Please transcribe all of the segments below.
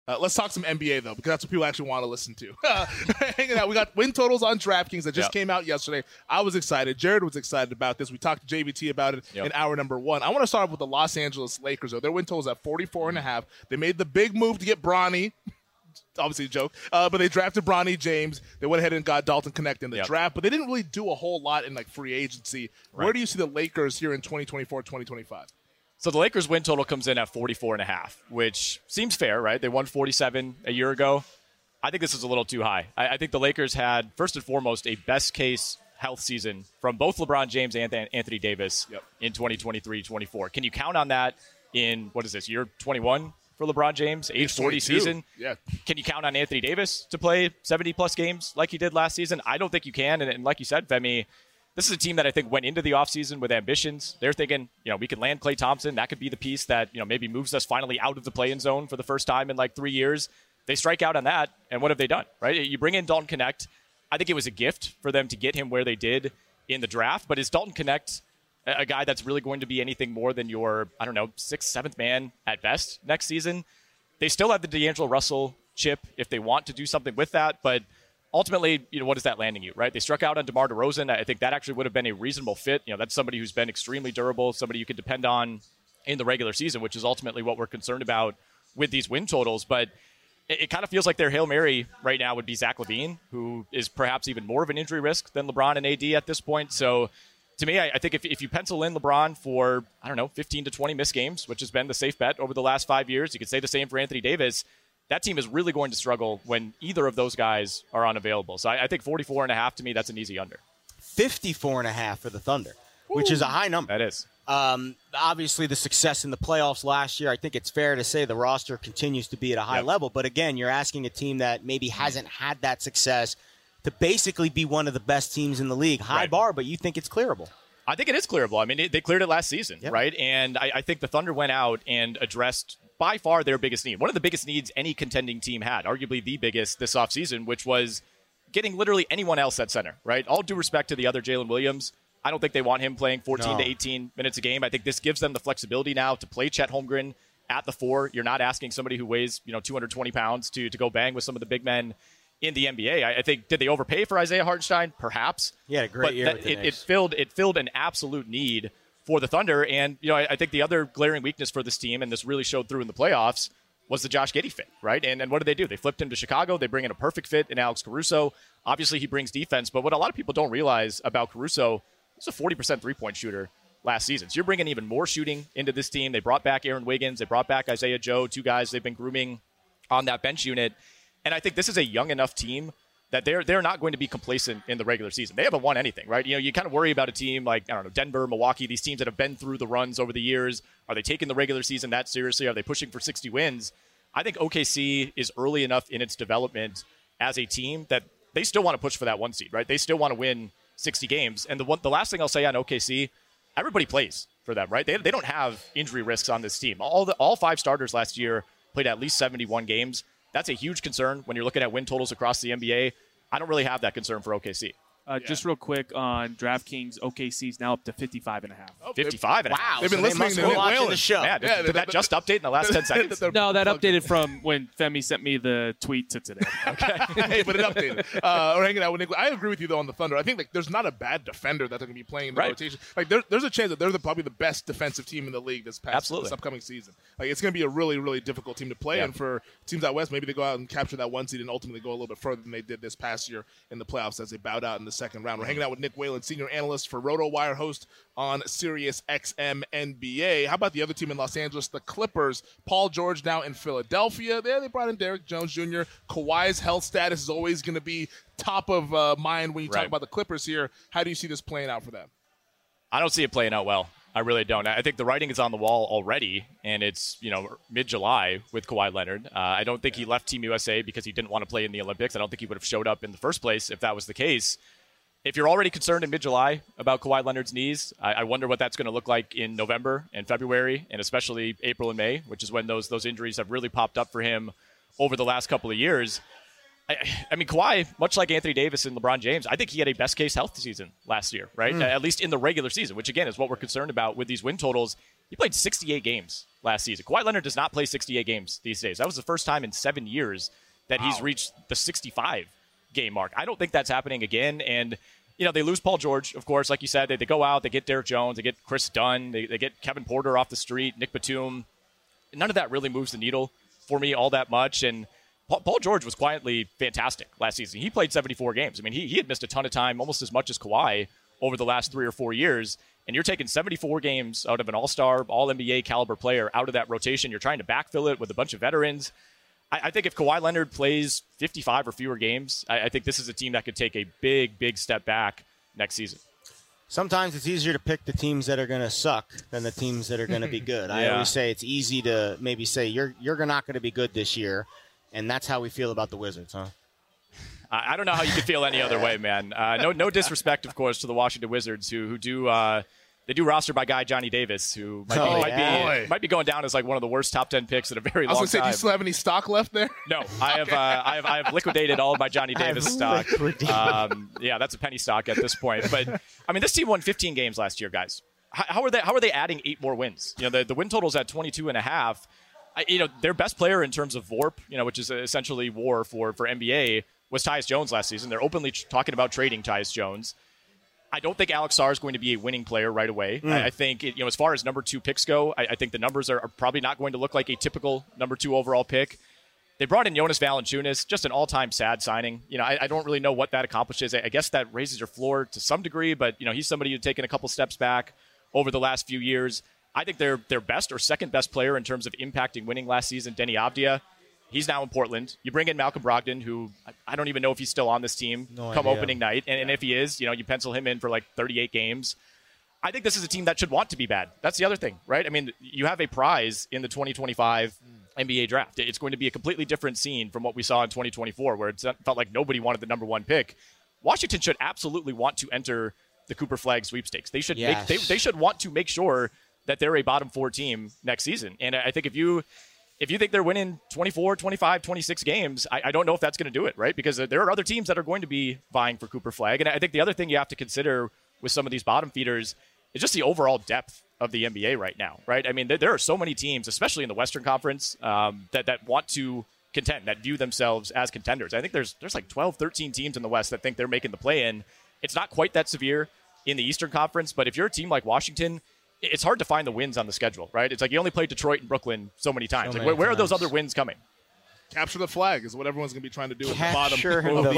Let's talk some NBA, though, because that's what people actually want to listen to. Hanging out. We got win totals on DraftKings that just came out yesterday. I was excited. Jared was excited about this. We talked to JVT about it in hour number 1. I want to start off with the Los Angeles Lakers, though. Their win totals at 44.5. They made the big move to get Bronny. Obviously a joke. But they drafted Bronny James. They went ahead and got Dalton Connect in the draft, but they didn't really do a whole lot in free agency. Right. Where do you see the Lakers here in 2024, 2025? So the Lakers win total comes in at 44.5, which seems fair, right? They won 47 a year ago. I think this is a little too high. I think the Lakers had, first and foremost, a best-case health season from both LeBron James and Anthony Davis in 2023-24. Can you count on that in, what is this, year 21 for LeBron James, age 40 season? Yeah. Can you count on Anthony Davis to play 70-plus games like he did last season? I don't think you can. And like you said, Femi, this is a team that I think went into the offseason with ambitions. They're thinking, we can land Klay Thompson. That could be the piece that, maybe moves us finally out of the play-in zone for the first time in 3 years. They strike out on that, and what have they done, right? You bring in Dalton Connect. I think it was a gift for them to get him where they did in the draft, but is Dalton Connect a guy that's really going to be anything more than your, 6th, 7th man at best next season? They still have the D'Angelo Russell chip if they want to do something with that, but ultimately, what is that landing you, right? They struck out on DeMar DeRozan. I think that actually would have been a reasonable fit. That's somebody who's been extremely durable, somebody you can depend on in the regular season, which is ultimately what we're concerned about with these win totals. But it kind of feels like their Hail Mary right now would be Zach LaVine, who is perhaps even more of an injury risk than LeBron and AD at this point. So to me, I think if you pencil in LeBron for, 15 to 20 missed games, which has been the safe bet over the last 5 years, you could say the same for Anthony Davis. That team is really going to struggle when either of those guys are unavailable. So I think 44.5, to me, that's an easy under. 54.5 for the Thunder, which is a high number. That is. Obviously, the success in the playoffs last year, I think it's fair to say the roster continues to be at a high level. But again, you're asking a team that maybe hasn't had that success to basically be one of the best teams in the league. High bar, but you think it's clearable. I think it is clearable. I mean, they cleared it last season, right? And I think the Thunder went out and addressed by far their biggest need. One of the biggest needs any contending team had, arguably the biggest this offseason, which was getting literally anyone else at center, right? All due respect to the other Jalen Williams, I don't think they want him playing 14 to 18 minutes a game. I think this gives them the flexibility now to play Chet Holmgren at the 4. You're not asking somebody who weighs 220 pounds to go bang with some of the big men in the NBA. I think, did they overpay for Isaiah Hartenstein? Perhaps. He had a great year with the Knicks. It filled an absolute need for the Thunder. And, I think the other glaring weakness for this team, and this really showed through in the playoffs, was the Josh Giddey fit, right? And what do? They flipped him to Chicago. They bring in a perfect fit in Alex Caruso. Obviously, he brings defense. But what a lot of people don't realize about Caruso, he's a 40% three-point shooter last season. So you're bringing even more shooting into this team. They brought back Aaron Wiggins. They brought back Isaiah Joe, 2 guys they've been grooming on that bench unit. And I think this is a young enough team that they're not going to be complacent in the regular season. They haven't won anything, right? You kind of worry about a team like, Denver, Milwaukee, these teams that have been through the runs over the years. Are they taking the regular season that seriously? Are they pushing for 60 wins? I think OKC is early enough in its development as a team that they still want to push for that 1 seed, right? They still want to win 60 games. And the last thing I'll say on OKC, everybody plays for them, right? They don't have injury risks on this team. All 5 starters last year played at least 71 games. That's a huge concern when you're looking at win totals across the NBA. I don't really have that concern for OKC. Just real quick on DraftKings, OKC's now up to 55.5. Oh, 55.5. Wow. They've been listening to the show. Yeah, did that just update in the last 10 seconds? No, that updated from when Femi sent me the tweet to today. Okay. Hey, but it updated. We're hanging out with Nick. I agree with you, though, on the Thunder. I think there's not a bad defender that they're going to be playing in the rotation. There's a chance that they're probably the best defensive team in the league this upcoming season. It's going to be a really, really difficult team to play. And for teams out west, maybe they go out and capture that 1 seed and ultimately go a little bit further than they did this past year in the playoffs as they bowed out in the second round. We're hanging out with Nick Whalen, senior analyst for RotoWire, host on Sirius XM NBA. How about the other team in Los Angeles, the Clippers? Paul George now in Philadelphia. There they brought in Derrick Jones Jr. Kawhi's health status is always going to be top of mind when you talk about the Clippers here. How do you see this playing out for them? I don't see it playing out well. I really don't. I think the writing is on the wall already, and it's mid-July with Kawhi Leonard. I don't think he left Team USA because he didn't want to play in the Olympics. I don't think he would have showed up in the first place if that was the case. If you're already concerned in mid-July about Kawhi Leonard's knees, I wonder what that's going to look like in November and February, and especially April and May, which is when those injuries have really popped up for him over the last couple of years. I mean, Kawhi, much like Anthony Davis and LeBron James, I think he had a best-case health season last year, right? At least in the regular season, which, again, is what we're concerned about with these win totals. He played 68 games last season. Kawhi Leonard does not play 68 games these days. That was the first time in 7 years that he's reached the 65-game mark. I don't think that's happening again. And, they lose Paul George, of course. Like you said, they go out, they get Derek Jones, they get Chris Dunn, they get Kevin Porter off the street, Nick Batum. None of that really moves the needle for me all that much. And Paul George was quietly fantastic last season. He played 74 games. I mean, he had missed a ton of time, almost as much as Kawhi, over the last 3 or 4 years. And you're taking 74 games out of an all-star, all-NBA caliber player out of that rotation. You're trying to backfill it with a bunch of veterans. I think if Kawhi Leonard plays 55 or fewer games, I think this is a team that could take a big, big step back next season. Sometimes it's easier to pick the teams that are going to suck than the teams that are going to be good. I always say it's easy to maybe say you're not going to be good this year, and that's how we feel about the Wizards, huh? I don't know how you could feel any other way, man. No disrespect, of course, to the Washington Wizards who do they do roster by guy Johnny Davis, who might be going down as like one of the worst top 10 picks in a very long time. I was going to say, do you still have any stock left there? No, I have liquidated all of my Johnny Davis stock. That's a penny stock at this point. But I mean, this team won 15 games last year, guys. How are they adding 8 more wins? The win total's at 22.5. Their best player in terms of VORP, which is essentially WAR for NBA, was Tyus Jones last season. They're openly talking about trading Tyus Jones. I don't think Alex Sarr is going to be a winning player right away. I think, as far as number 2 picks go, I think the numbers are probably not going to look like a typical number 2 overall pick. They brought in Jonas Valanciunas, just an all-time sad signing. I don't really know what that accomplishes. I guess that raises your floor to some degree, but, he's somebody who's taken a couple steps back over the last few years. I think their best or second best player in terms of impacting winning last season, Denny Avdia. He's now in Portland. You bring in Malcolm Brogdon, who I don't even know if he's still on this team opening night. And if he is, you pencil him in for like 38 games. I think this is a team that should want to be bad. That's the other thing, right? I mean, you have a prize in the 2025 NBA draft. It's going to be a completely different scene from what we saw in 2024, where it felt like nobody wanted the number 1 pick. Washington should absolutely want to enter the Cooper Flag sweepstakes. They should they should want to make sure that they're a bottom 4 team next season. And I think if you think they're winning 24, 25, 26 games, I don't know if that's going to do it, right? Because there are other teams that are going to be vying for Cooper Flag. And I think the other thing you have to consider with some of these bottom feeders is just the overall depth of the NBA right now, right? I mean, there are so many teams, especially in the Western Conference, that want to contend, that view themselves as contenders. I think there's like 12, 13 teams in the West that think they're making the play-in. It's not quite that severe in the Eastern Conference, but if you're a team like Washington, it's hard to find the wins on the schedule, right? It's like you only played Detroit and Brooklyn so many times. Where are those other wins coming? Capture the flag is what everyone's going to be trying to do at the bottom. I love it.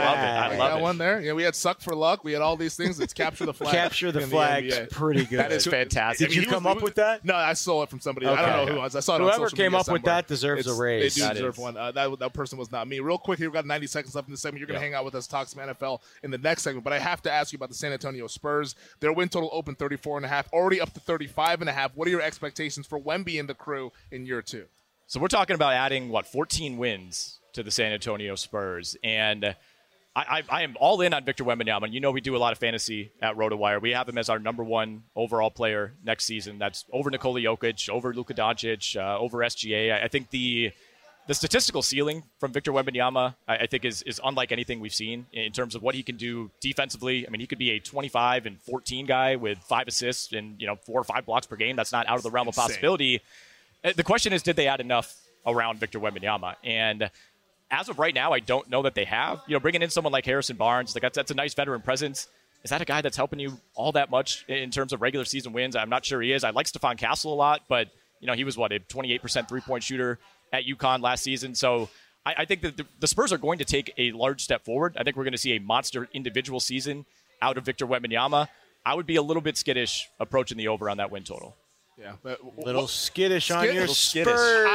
I love it. One there. Yeah, we had suck for luck. We had all these things. It's capture the flag. Capture the flag's pretty good. That is fantastic. Did you come up with that? No, I stole it from somebody. Okay. I don't know who it was. I saw it Whoever on social came media up with that deserves a raise. They do deserve one. That person was not me. Real quick here, we've got 90 seconds left in this segment. You're going to hang out with us, talk some NFL in the next segment. But I have to ask you about the San Antonio Spurs. Their win total opened 34.5, already up to 35.5. What are your expectations for Wemby and the crew in year 2? So we're talking about adding, 14 wins to the San Antonio Spurs. And I am all in on Victor Wembanyama. We do a lot of fantasy at RotoWire. We have him as our number 1 overall player next season. That's over Nikola Jokic, over Luka Doncic, over SGA. I think the statistical ceiling from Victor Wembanyama, I think, is unlike anything we've seen in terms of what he can do defensively. I mean, he could be a 25 and 14 guy with 5 assists and 4 or 5 blocks per game. That's not out of the realm of possibility. The question is, did they add enough around Victor Wembanyama? And as of right now, I don't know that they have. Bringing in someone like Harrison Barnes, that's a nice veteran presence. Is that a guy that's helping you all that much in terms of regular season wins? I'm not sure he is. I like Stephon Castle a lot, but he was a 28% three-point shooter at UConn last season. So I think that the Spurs are going to take a large step forward. I think we're going to see a monster individual season out of Victor Wembanyama. I would be a little bit skittish approaching the over on that win total. Yeah, little skittish on your Spurs.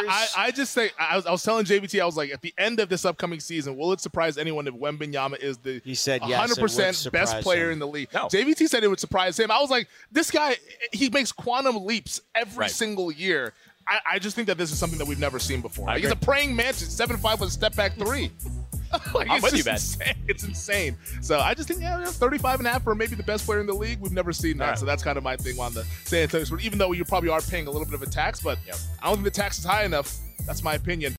I just say I was telling JVT, I was like, at the end of this upcoming season, will it surprise anyone if Wembanyama is the 100% best player in the league? No. JVT said it would surprise him. I was like, this guy, he makes quantum leaps every single year. I just think that this is something that we've never seen before. He's a praying mantis, 7'5" with a step back 3. I'm with you, Ben. It's insane. So I just think, 35.5 for maybe the best player in the league. We've never seen that. Right. So that's kind of my thing on the San Antonio Spurs, even though you probably are paying a little bit of a tax, but I don't think the tax is high enough. That's my opinion.